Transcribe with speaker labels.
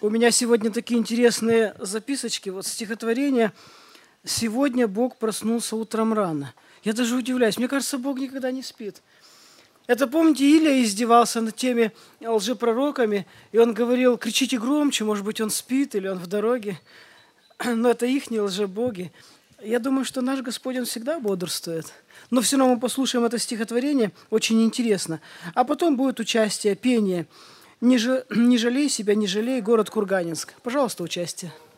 Speaker 1: У меня сегодня такие интересные записочки, вот стихотворение «Сегодня Бог проснулся утром рано». Я даже удивляюсь, мне кажется, Бог никогда не спит. Это, помните, Илия издевался над теми лжепророками, и он говорил: кричите громче, может быть, он спит или он в дороге. Но это ихние лжебоги. Я думаю, что наш Господь, Он всегда бодрствует. Но все равно мы послушаем это стихотворение, очень интересно. А потом будет участие, пение. Не жалей себя, не жалей, город Курганинск. Пожалуйста, участие.